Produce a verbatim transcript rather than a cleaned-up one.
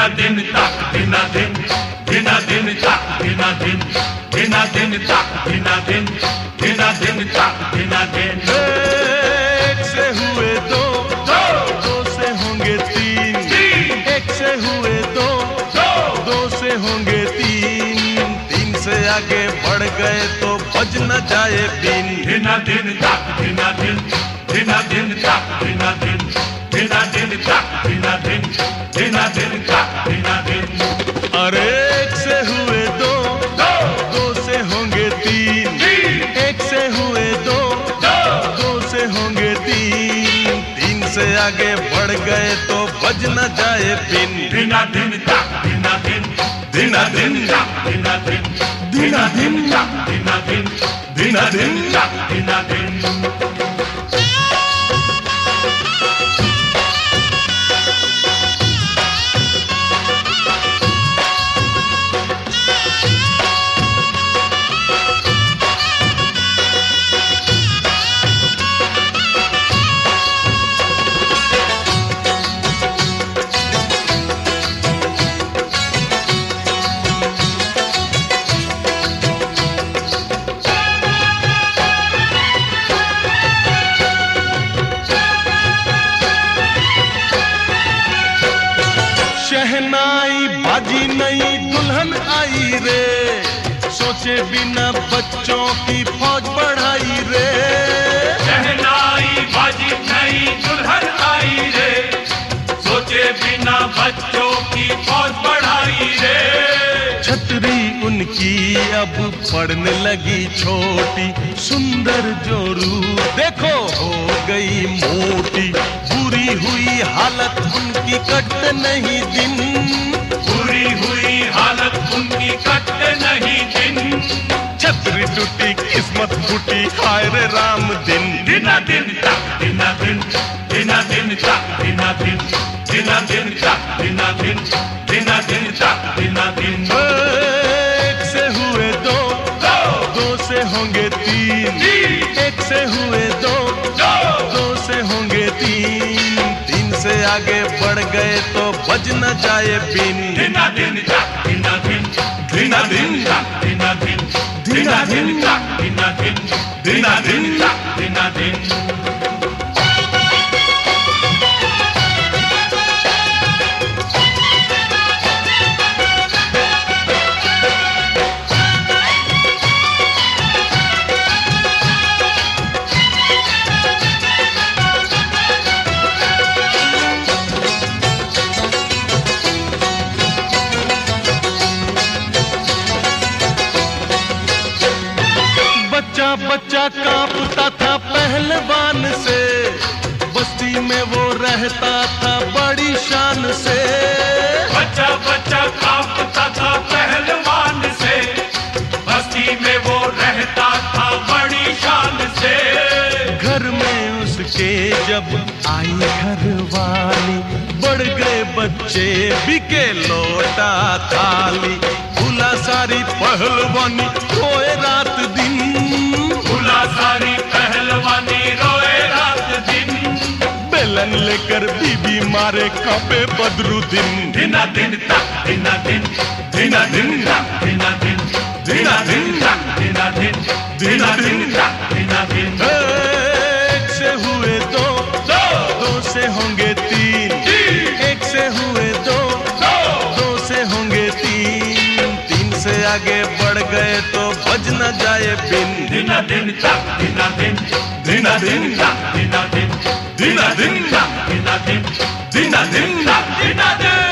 धिना धिन ताक धिना धिन धिना धिन ताक धिना धिन धिना धिन ताक धिना धिन धिना धिन ताक धिना धिन। एक से हुए दो, दो दो से होंगे तीन, तीन एक से हुए दो, दो दो से होंगे तीन, तीन से आगे बढ़ गए तो बज न जाए बीन। धिना धिन ताक धिना धिन धिना धिन ताक धिना धिन धिना धिन ताक धिना धिन धिना धिन ताक धिना धिन। अरे एक से हुए दो, दो दो से होंगे तीन, तीन एक से हुए दो, दो दो से होंगे तीन, तीन से आगे बढ़ गए तो बज न जाए बिन। धिना धिन ताक धिना धिन धिना धिन ताक धिना धिन धिना धिन ताक धिना धिन धिना धिन ताक धिना धिन। शहनाई बाजी नई दुल्हन आई रे, सोचे बिना बच्चों की फौज बढ़ाई रे। शहनाई बाजी नई दुल्हन आई रे, सोचे बिना बच्चों की फौज बढ़ाई रे। छतरी उनकी अब पड़ने लगी छोटी, सुंदर जोरू देखो हो गई मोटी। बुरी हुई हालत उनकी कटते नहीं दिन, बुरी हुई हालत उनकी कटते नहीं दिन। छतरी टूटी किस्मत फूटी हाय रे राम दिन। धिना धिन ताक धिना धिन धिना धिन ताक धिना धिन धिना धिन ताक धिना धिन धिना धिन ताक धिना धिन। एक से हुए दो, दो दो से होंगे तीन, तीन एक से हुए दो, दो दो से होंगे तीन, तीन से आगे बढ़ गए तो बज न जाए बिन। धिना धिन ताक धिना धिन धिना धिन ताक धिना धिन धिना धिन ताक धिना धिन धिना धिन ताक धिना धिन। बच्चा बच्चा कांपता था पहलवान से, बस्ती में वो रहता था बड़ी शान से। बच्चा बच्चा कांपता था पहलवान से, बस्ती में वो रहता था बड़ी शान से। घर में उसके जब आई घरवाली, बढ़ गए बच्चे बिके लोटा थाली। भूला सारी पहलवानी रोए रात दिन, भूला सारी पहलवानी रोए रात दिन। बेलन लेकर बीबी मारे कांपे बदरुद्दीन। धिना धिन ताक धिना धिन धिना धिन ताक धिना धिन धिना धिन ताक धिना धिन धिना धिन ताक धिना धिन। एक से हुए दो, दो दो से होंगे तीन, तीन एक से हुए दो, दो दो से होंगे तीन, तीन से आगे बढ़ गए तो बज न जाए बिन। धिना धिन ताक धिना धिन धिना धिन ताक धिना धिन धिना धिन ताक धिना धिन धिना धिन ताक धिना धिन।